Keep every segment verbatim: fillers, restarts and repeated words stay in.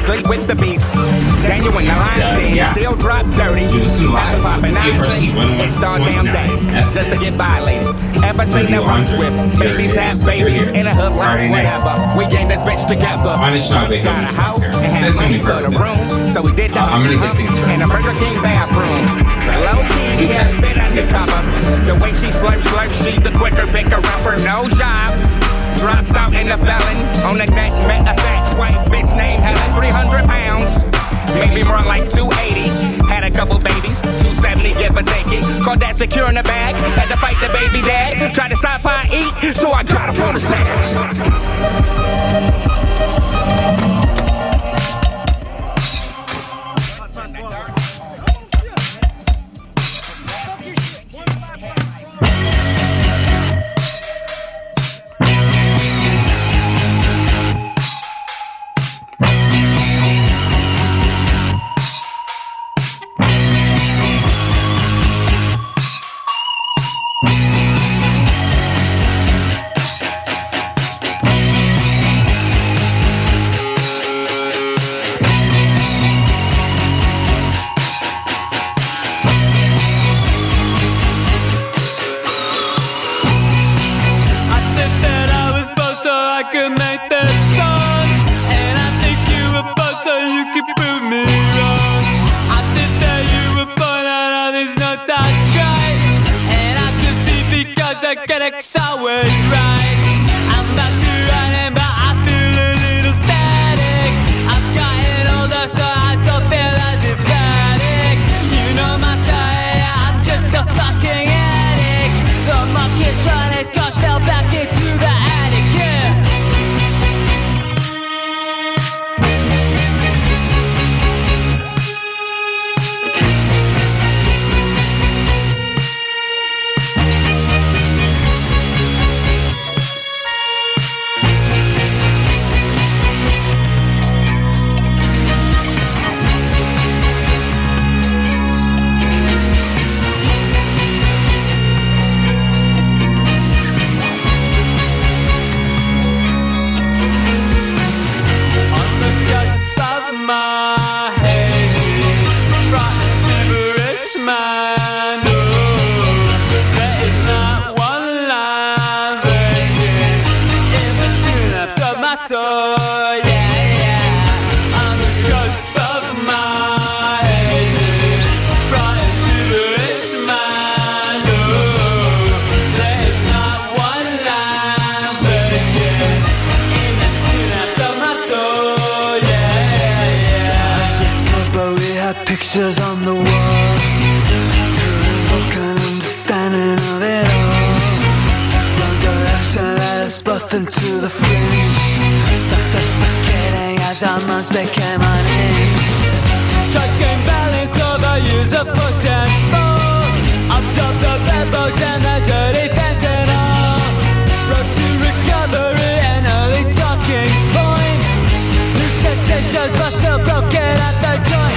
sleep with the beast. Daniel when the lines Yeah, in, yeah. still drop dirty. You listen live. After popping See a nine person, cents, one, one, it's all one, damn nine. day. F- Just to get violated. Ever seen you that runs on with here. babies Here it have is. babies Here. in a hood Friday like night. whatever. We gang this bitch together. Honest not big Got a on house here. and had That's money only for the perfect. room, so we did the Uh, I'm gonna get things started. in a Burger King bathroom. Low key, yeah, bit undercover. The way she slurps, slurps, she's the quicker picker upper. No job. Dropped out in the felon. On the net, met a fat white bitch named Helen. three hundred pounds. Maybe more like two eighty. Had a couple babies. two seventy, give or take it. Called that secure in the bag. Had to fight the baby dad. Tried to stop how I eat, so I got up on the stairs. Pictures on the wall, couldn't look an understanding of it all. One direction led us both into the fringe, suffocating as our minds became unhinged. Striking balance over years of push and pull, absorb the bad bugs and the dirty fentanyl. Road to recovery and early talking point. New sensations but still broken at the joint.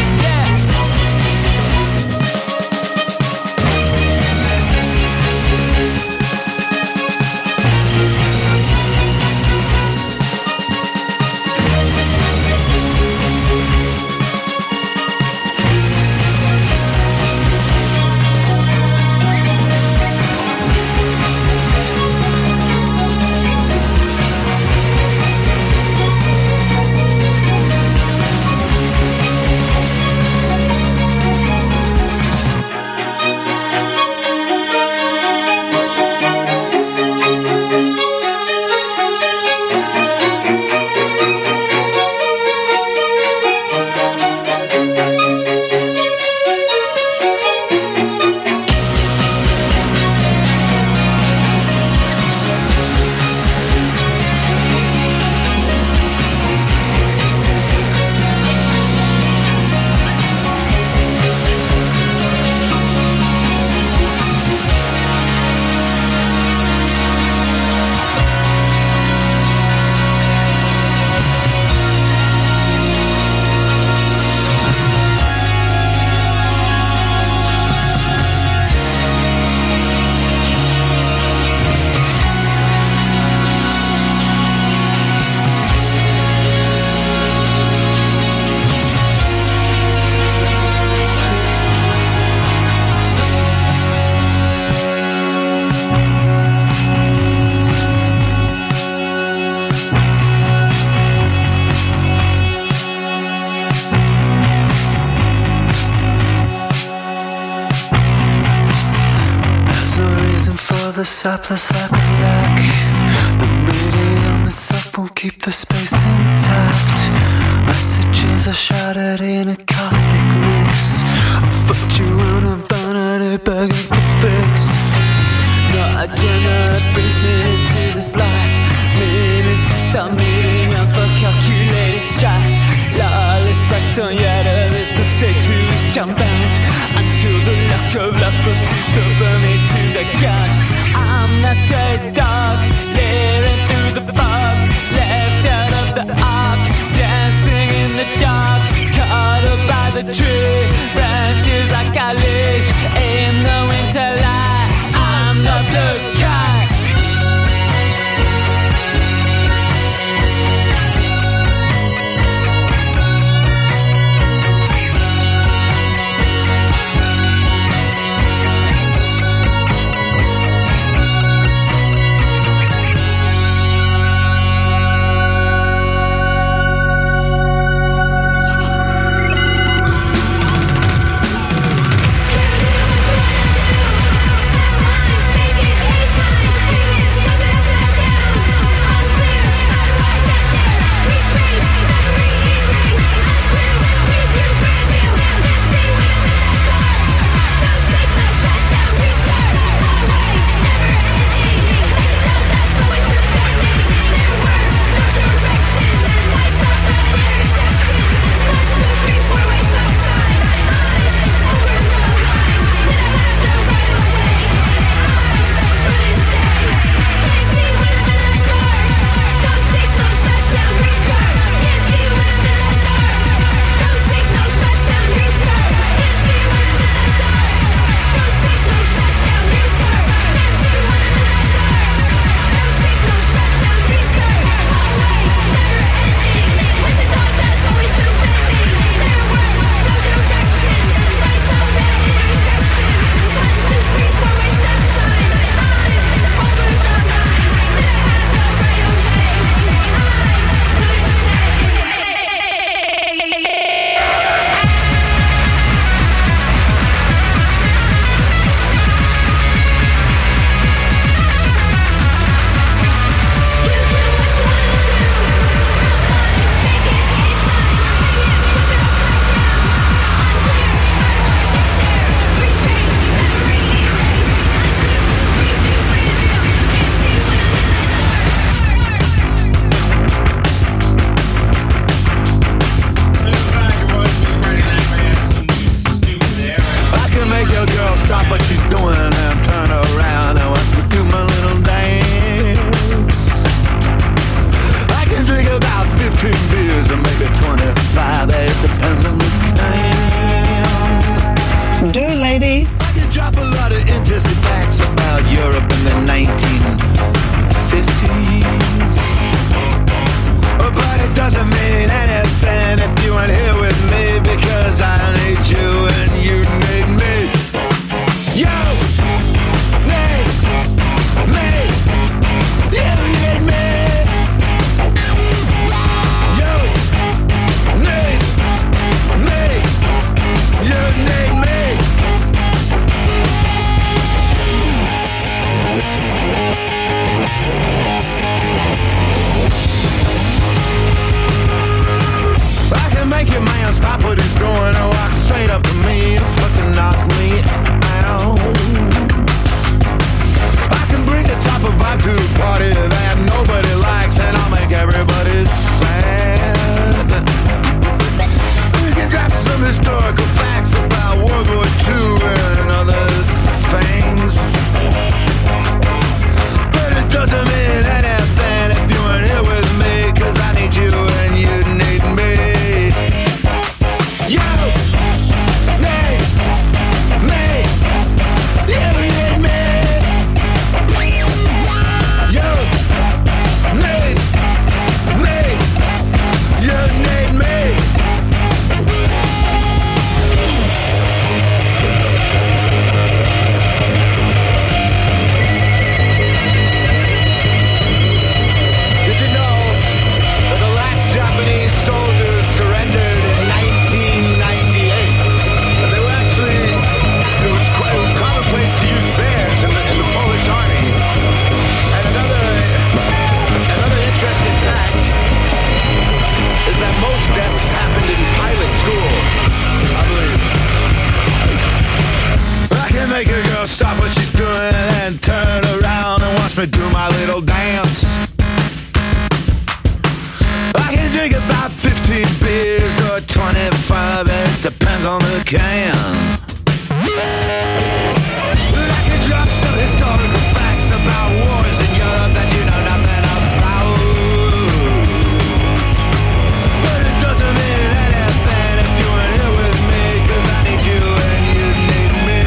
strapless like a lack. The medium itself won't keep the space intact. Messages are shouted in a caustic mix of virtue and vanity begging to fix. No agenda that brings me into this life. Meaning is just a meeting of a calculated strife. Lawless like some yet others to say to each unbound. Until the lack of love proceeds to burn me to the ground. I'm not stray dog, living through the fog, left out of the ark, dancing in the dark, caught up by the tree, branches like a leash in the winter light. I'm the blue cat. drink about fifteen beers or twenty-five, it depends on the can. I can drop some historical facts about wars in Europe that you know nothing about. But it doesn't mean anything if you ain't here with me, 'cause I need you and you need me.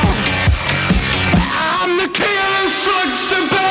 I'm the king of the slugs and bitch.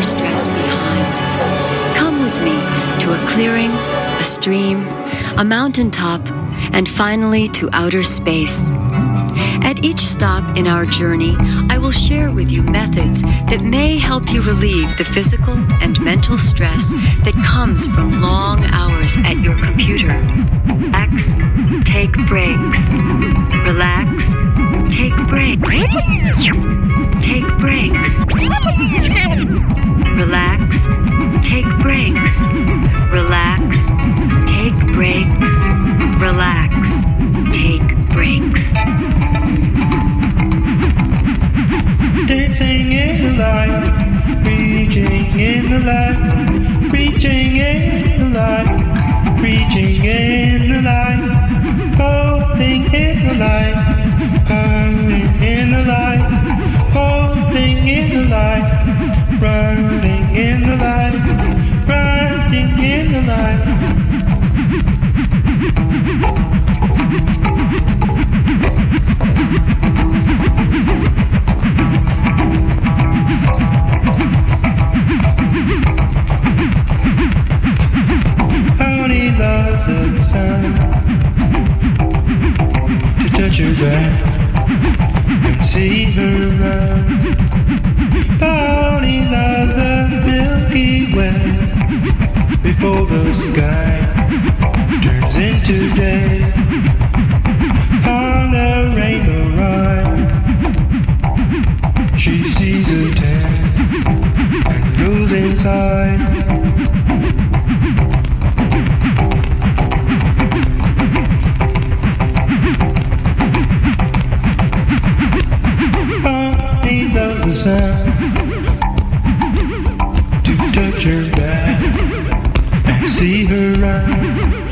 your stress behind. Come with me to a clearing, a stream, a mountaintop, and finally to outer space. At each stop in our journey, I will share with you methods that may help you relieve the physical and mental stress that comes from long hours at your computer. Relax, take breaks. Relax, take breaks. Take breaks. Relax, take breaks. Relax, take breaks. Relax, take breaks. Dancing in the light, reaching in the light, reaching in the light, reaching in the light, holding in the light, holding in the light, holding in the light, running in the light, riding in the light. Honey loves the sun, to touch her back and see her run. Honey loves the Milky Way, before the sky turns into day. On the rainbow ride, she sees a tan and goes inside. Honey loves the sun, to touch her back and see her run.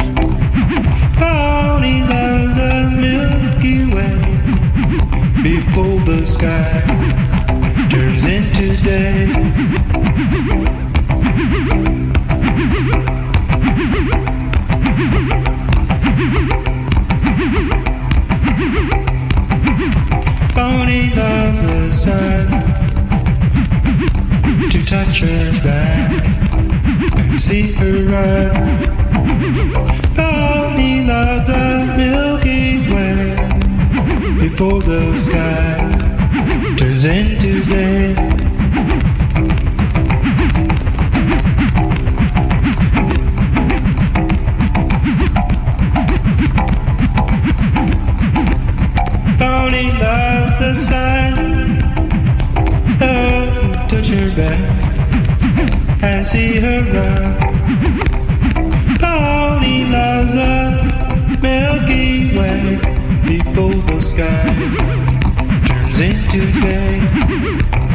Honey loves a Milky Way, before the sky turns into day. Bonnie loves the sun, to touch her back and see her run. Bonnie loves the Milky Way, before the sky turns into day. Bonnie loves the sun, oh, touch her back and see her run. Bonnie loves the Milky Way, before the sky turns into day.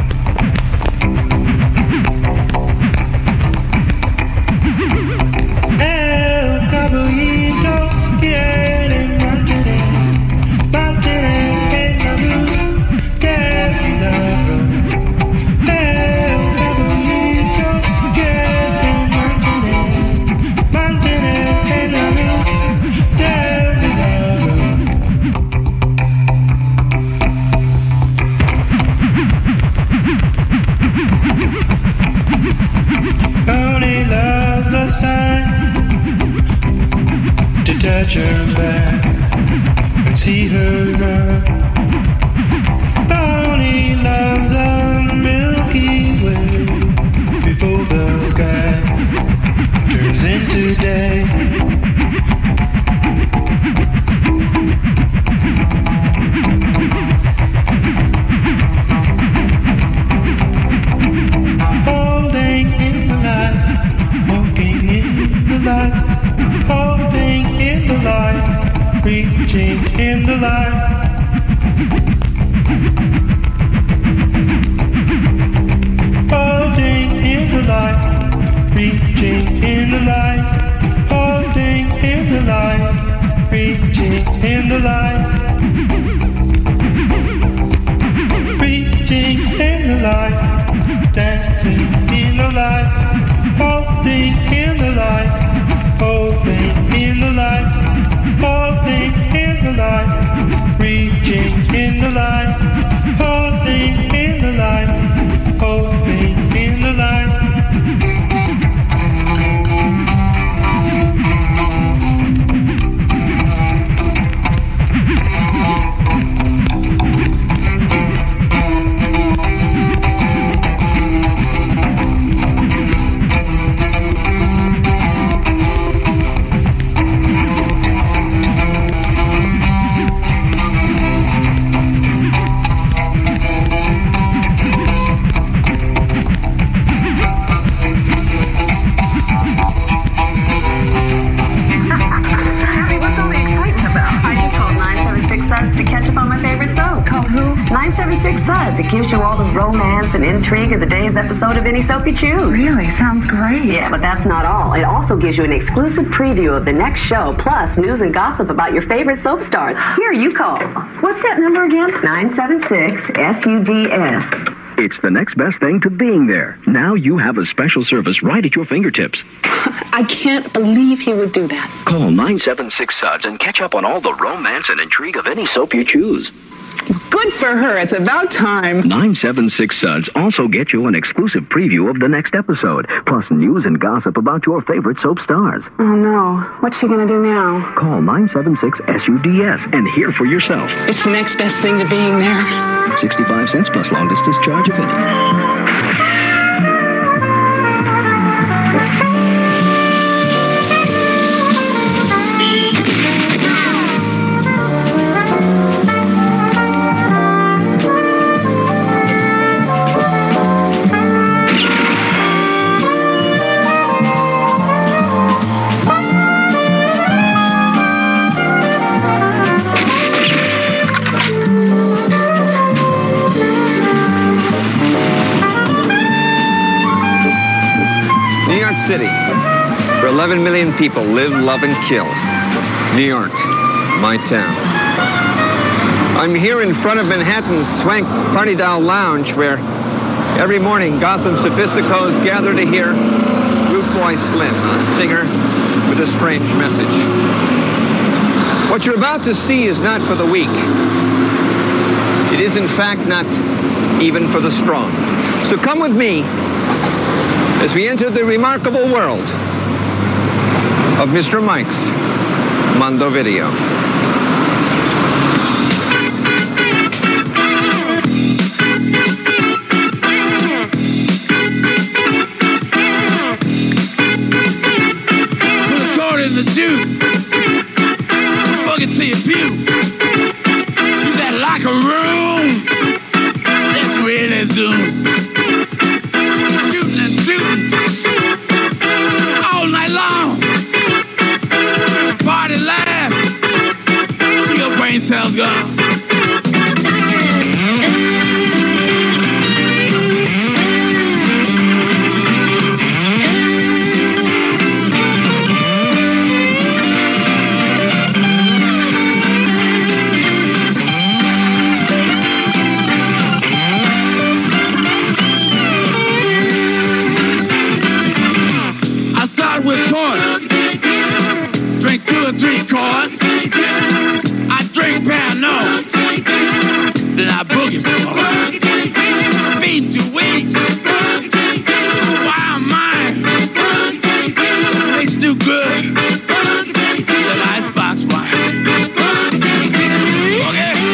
El caballito quiere mantener, mantener en la luz que milagro. El caballito quiere mantener, mantener en la luz del milagro. Bonnie loves the sun, to touch her back and see her run. Bonnie loves a Milky Way, before the sky turns into day. Holding in the light, walking in the light, holding in the light, reaching in the light. Holding in the light, reaching in the light, holding in the light, reaching in the light. Reaching in the light, dancing in the light, holding in the light, holding in the light, holding in the light, reaching in the light, holding in the light, holding in the light. romance and intrigue of the day's episode of Any Soap You Choose. Really? Sounds great. Yeah, but that's not all. It also gives you an exclusive preview of the next show, plus news and gossip about your favorite soap stars. Here, you call. What's that number again? nine seven six S U D S. It's the next best thing to being there. Now you have a special service right at your fingertips. I can't believe he would do that. Call nine seven six S U D S and catch up on all the romance and intrigue of any soap you choose. Good for her. It's about time. nine seven six S U D S also get you an exclusive preview of the next episode, plus news and gossip about your favorite soap stars. Oh, no. What's she going to do now? Call nine seven six S U D S and hear for yourself. It's the next best thing to being there. sixty-five cents plus long distance charge if any. City, where eleven million people live, love, and kill. New York, my town. I'm here in front of Manhattan's Swank Party Doll Lounge, where every morning Gotham sophisticos gather to hear Root Boy Slim, a singer with a strange message. What you're about to see is not for the weak. It is, in fact, not even for the strong. So come with me as we enter the remarkable world of Mister Mike's Mondo Video. Put a cord in the tube, boogie to your pew, do that locker room, that's where let's do. All night long, party lasts till your brain cells gone. Three cards. I drink Pano. Then I boogie some more. Speed two weeks. A wild mind. Tastes too good. The icebox wine. Okay.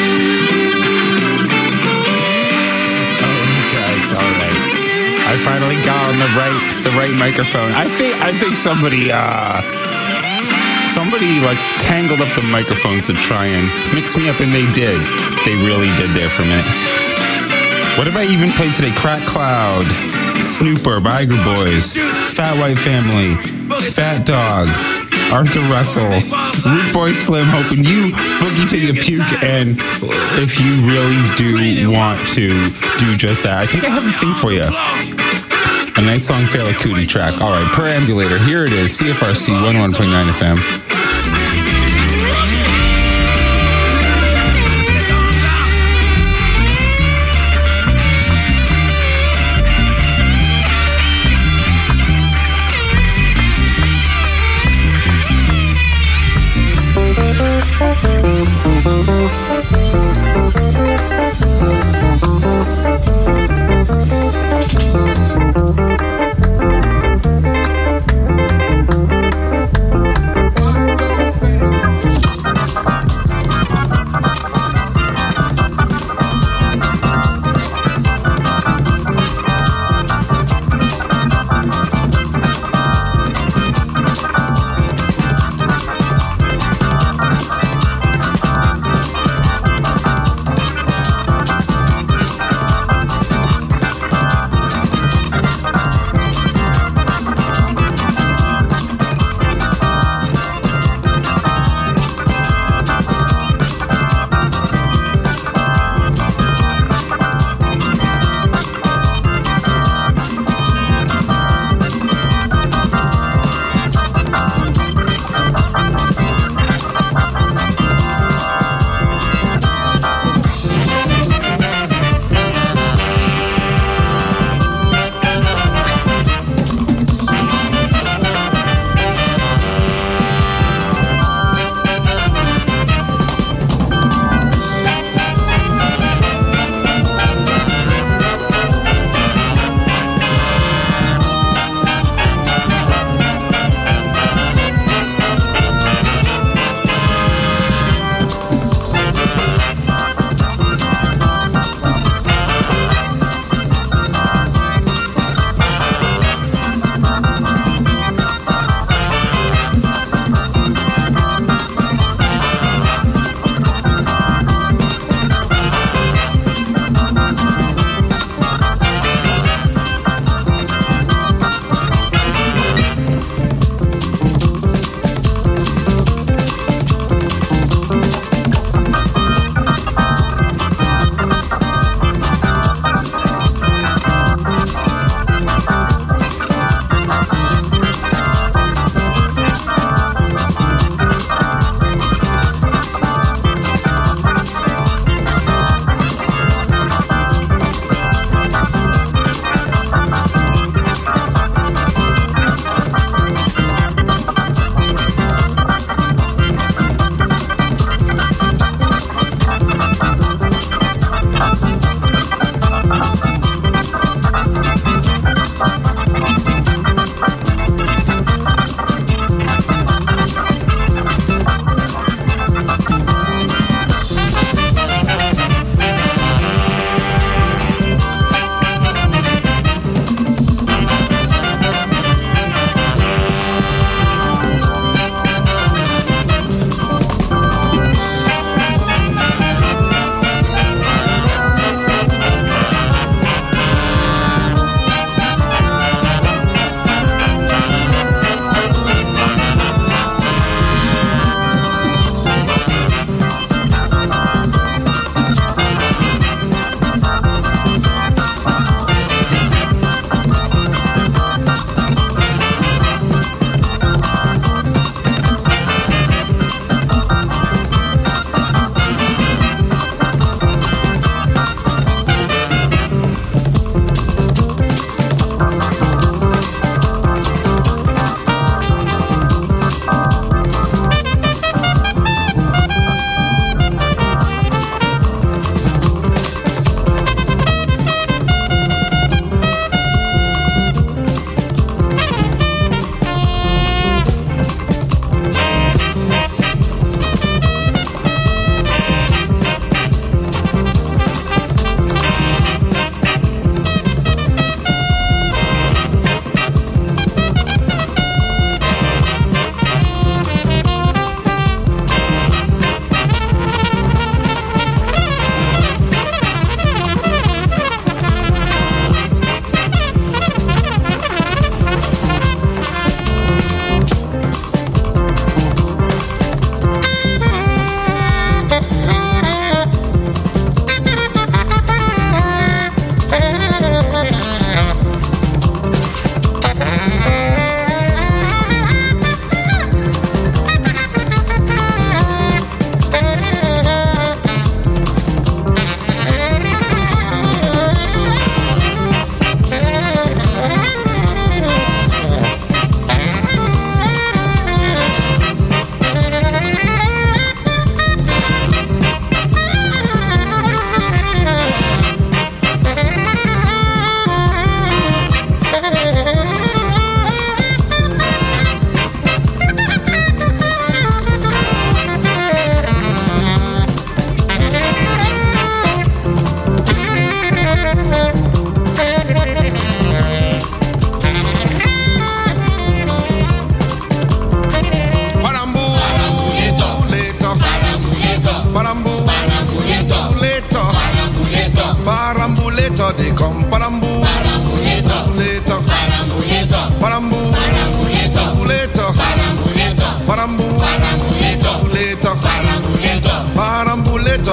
Oh, guys, all right. I finally got on the right, the right microphone. I think, I think somebody, uh. Somebody like tangled up the microphones to try and mix me up, and they did. They really did there for a minute. What have I even played today? Crack Cloud, Snooper, Viagra Boys, Fat White Family, Fat Dog, Arthur Russell, Root Boy Slim, hoping you boogie till you puke. And if you really do want to do just that, I think I have a thing for you. A nice song, Fela Kuti track. All right, Perambulator. Here it is, C F R C one oh one point nine F M.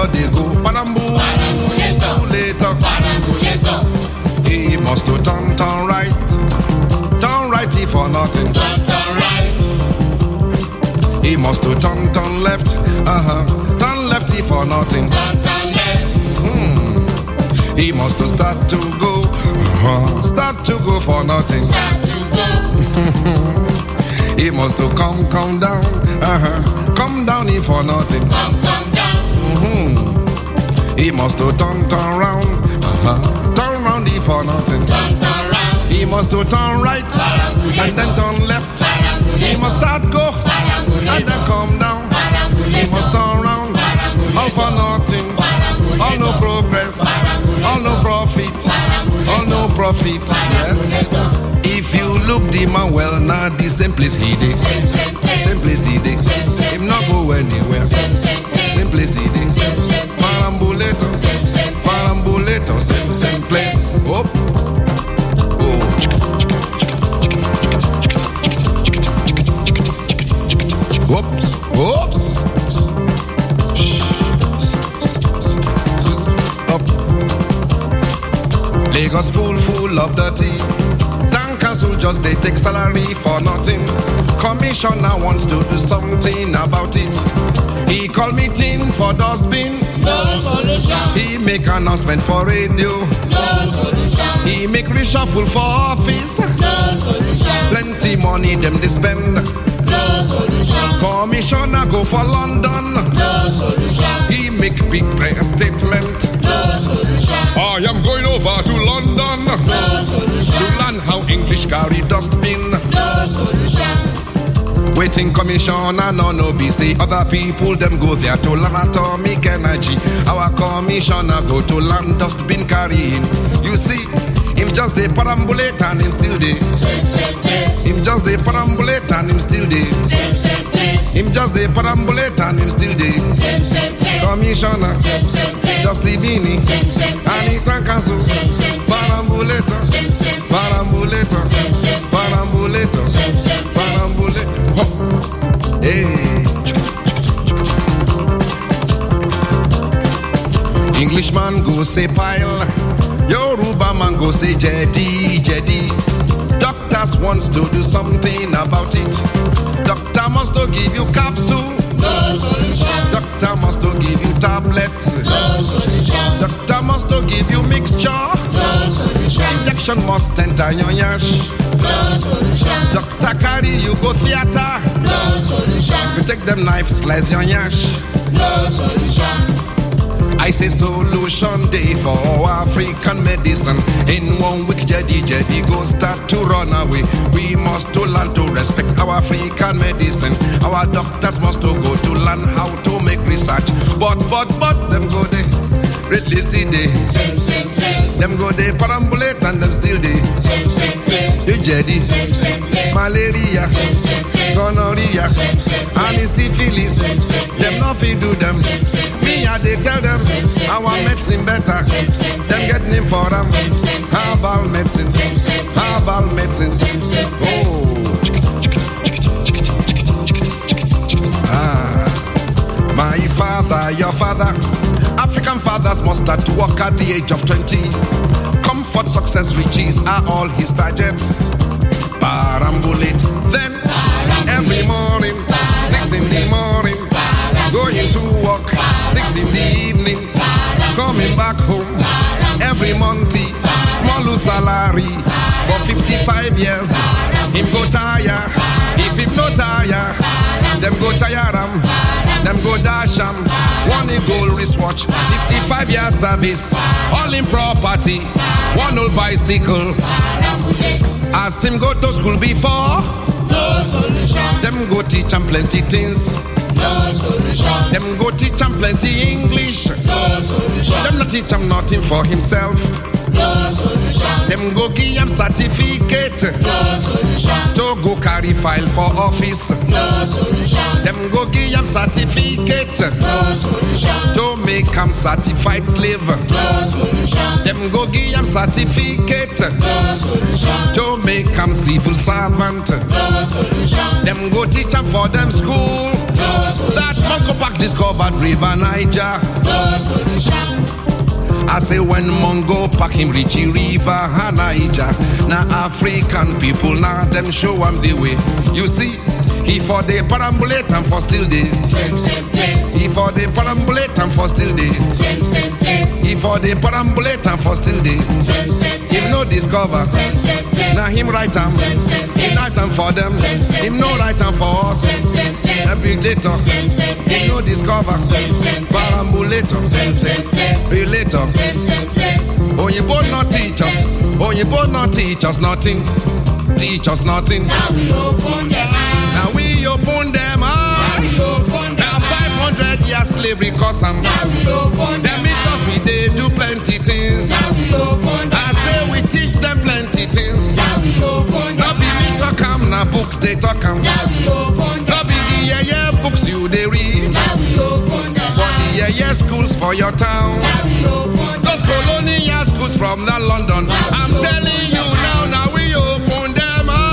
they go parambulator. He must to turn, turn right, turn righty for nothing. Turn, turn right. He must to turn, turn left, uh-huh, turn lefty for nothing. Turn, turn left. Hmm. He must to start to go, uh-huh, start to go for nothing. Start to go. He must to come, come down, uh-huh, come down here for nothing. Come, come down. Mm-hmm. He must to turn, turn round, uh-huh, turn round here for nothing. Turn, turn round. He must to turn right and then turn left. He must start go and then come down. He must turn round, all for nothing, all no progress, all no profit, all no profit. Yes. If you look the man well, now the same place he did, same place he did. Him not go anywhere. Same place he did. Parambulator, parambulator, same same place. Up, oh. Whoops, whoops. Up. Lagos full, full of dirty. Soldiers, they take salary for nothing. Commissioner wants to do something about it. He call meeting for dustbin. No solution. He make announcement for radio. No solution. He make reshuffle for office. No solution. Plenty money them they spend. No solution. Commissioner go for London. No solution. He make big press statement. No solution. I am going over to London. No solution. To learn how English carry dustbin. No solution. Waiting commissioner, no no be say other people them go there to learn atomic energy. Our commissioner go to learn dustbin carrying. You see, him just dey perambulate and him still dey. Same same place. Him just dey perambulate and him still dey. Same same place. Him just dey perambulate and him still dey. Same same place. Commissioner, same same place. Just leaving him. Same same place. And he can cancel. Same same place. Perambulator, same same place. Perambulator, same same place. Perambulator, same same place. Perambulator. Ho. Hey. Englishman go say pile. Yoruba man go say Jedi, Jedi. Doctors wants to do something about it. Doctor must to give you capsule. No solution. Doctor must to give you tablets. No solution. Doctor must to give you mixture. No solution. Injection must enter your yash. No solution. Doctor carry you go theater. No solution. You take them knife, slice your yash. No solution. I say solution day for African medicine. In one week, Jedi Jedi go start to run away. We must to learn to respect our African medicine. Our doctors must to go to learn how to make research. But, but, but, them go there. Relief today. Same, same place. Them go there perambulate and them still there. Same, same place. The Jedi. Same, same place. Malaria. Same, same place. Gonorrhea. Same, same place. And the syphilis. Same, same place. Them nothing do them. Same, same place. Me I they tell them. Same, same our place. Medicine better. Same, same them get name for them. Same, same herbal medicine. Same, same herbal medicine. Same, same oh. Ah. My father, your father. African fathers must start to work at the age of twenty. Comfort, success, riches are all his targets. Parambulate, then Parambulate. Every morning, Parambulate. Six in the morning, Parambulate. Going to work, Parambulate. Six in the evening, Parambulate. Coming back home, Parambulate. Every month, small salary Parambulate. For fifty-five years, Parambulate. Him go tire, Parambulate. If him no tire, Parambulate. Them go tire him. Them go dash am, one gold wristwatch, fifty-five years service, all in property, one old bicycle. As him go to school before, no solution. Them go teach him plenty things, no solution. Them go teach him plenty English, no solution. Them not teach him nothing for himself, No solution. Them go give him certificate. No solution. To go carry file for office. No solution. Them go give him certificate. No solution. To make him certified slave. No solution. Them go give him certificate. No solution. To make him civil servant. No solution. Them go teach him for them school. No solution. That Mongo Park discovered River Niger. No solution. I say when Mongo Park him reach the river and Niger. Now African people now them show him the way. You see, he for the perambulate and for still day. Same, same place. He for the perambulate and for still day. Same, same place. He for the perambulate and for still day. Same, same place. Him no discover. Same, same place. Now him write am. Same, same place. Him write am for them. Same, same Him no write am for us. Same, same place. A big later. Same, same place. Him no discover. Same, same place. Perambulator. Same, same place. Be later. Same, same place. Oh, you both not teach us. Oh, you both not teach us nothing. Teach us nothing. Now we open them eyes. Now we open them Now we eyes. open them Now five hundred years slavery cause them. Now we open Them them it us we they do plenty things. Now we open them I say we teach them plenty things. Now we open No them be me talk am, na books they talk am. Now we open No them be the yeah yeah books you they read. Now we open them But the yeah yeah schools for your town. Now we open them Those colonial schools from the London. I'm telling you now, now we open them up.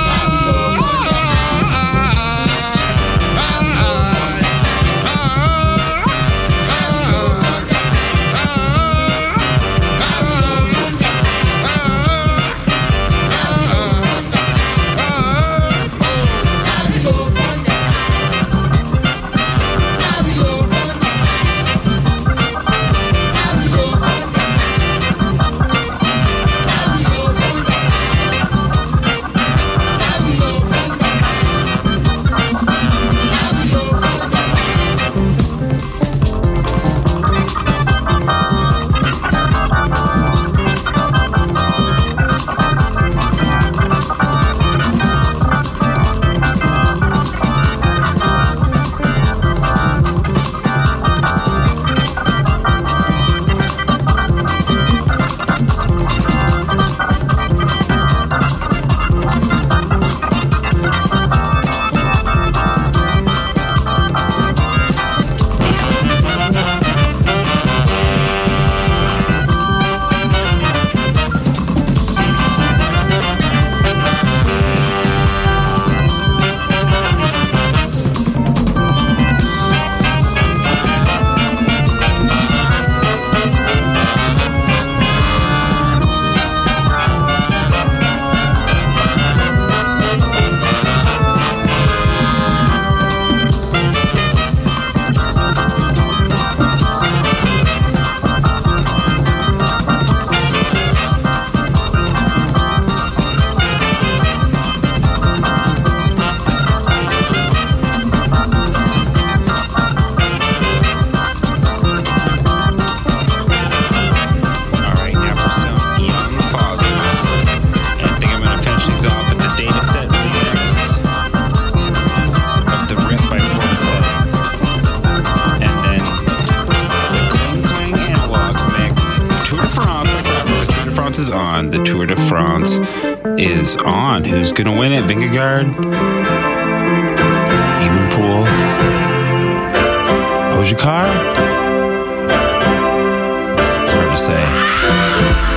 France is on. The Tour de France is on. Who's going to win it? Vingegaard? Evenepoel? Pogacar? It's hard to say.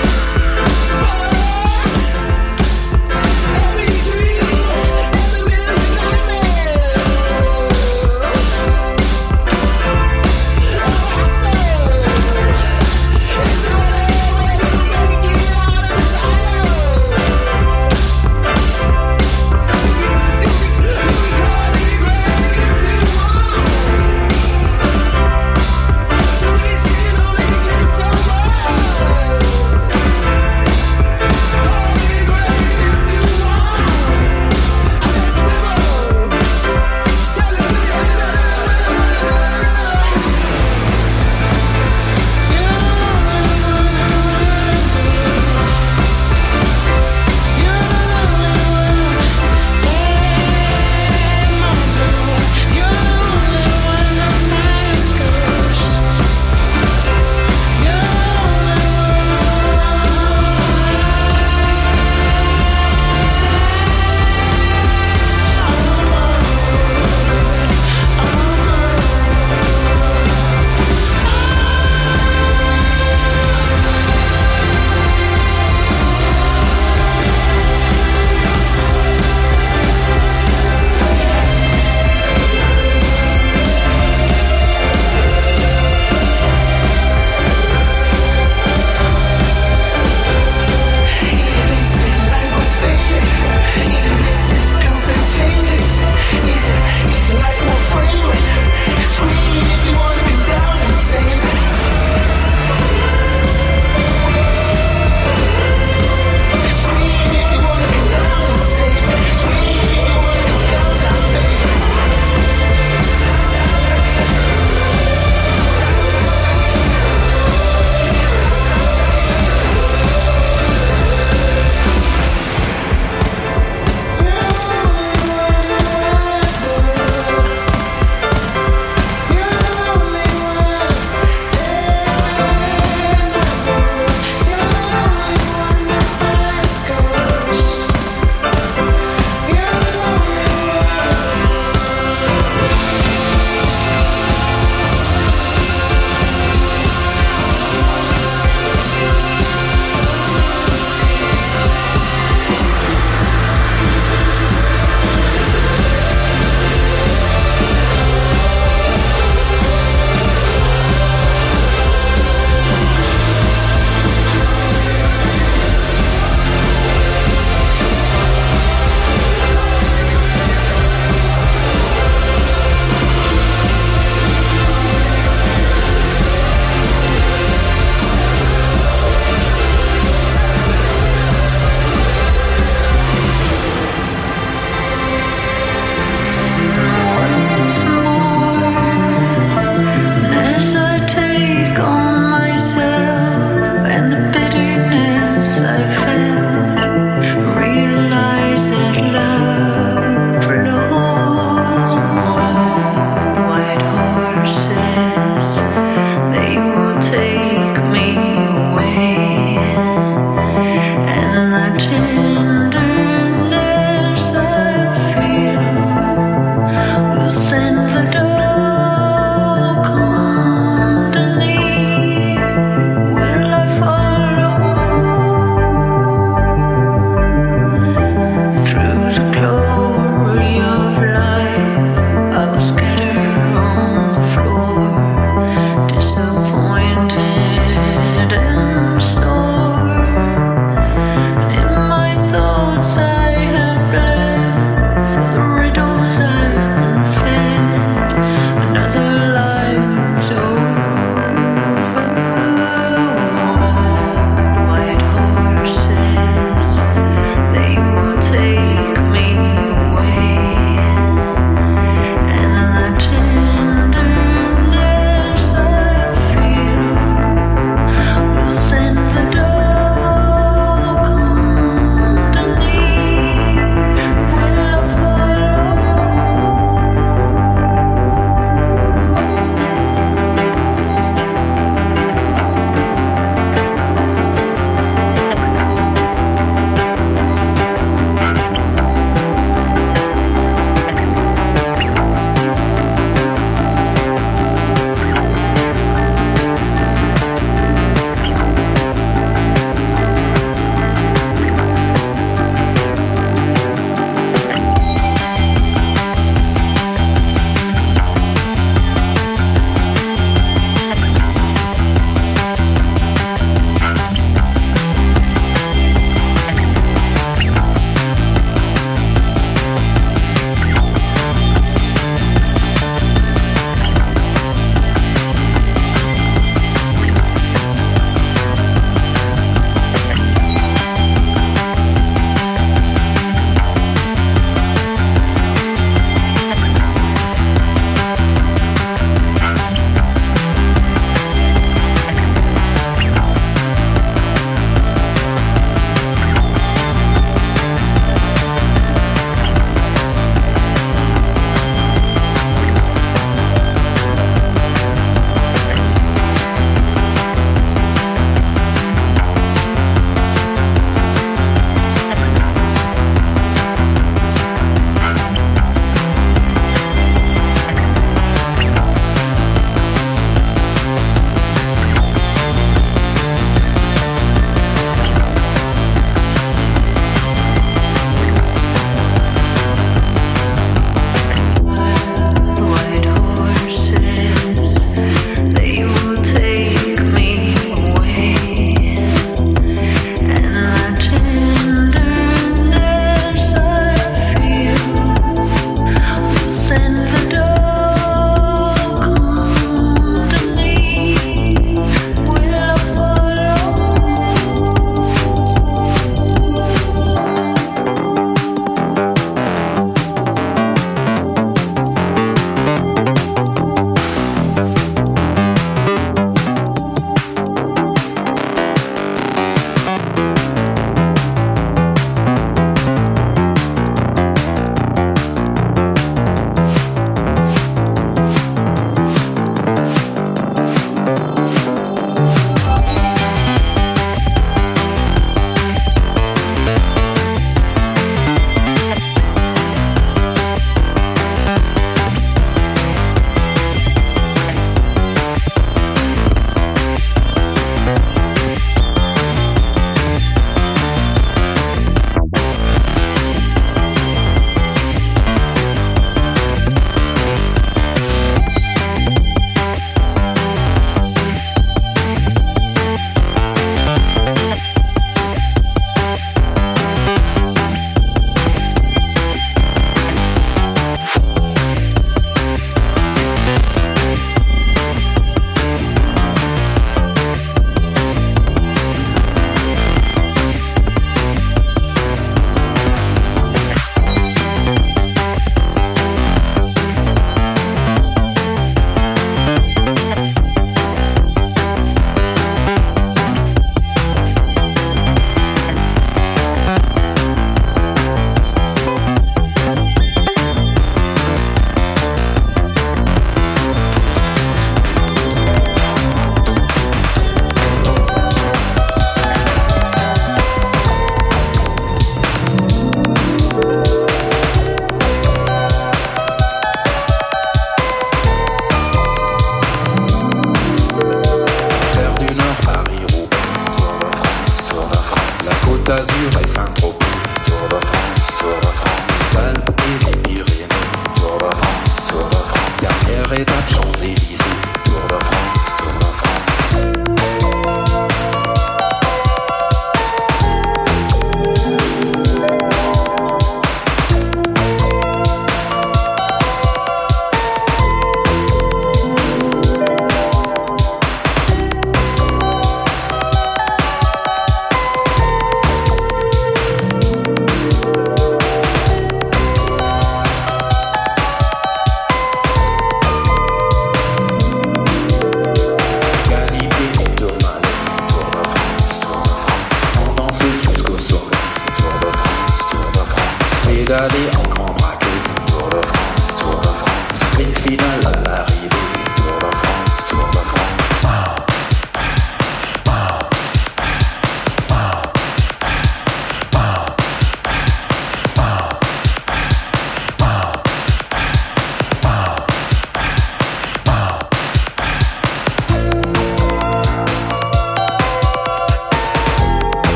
Brazil like Santa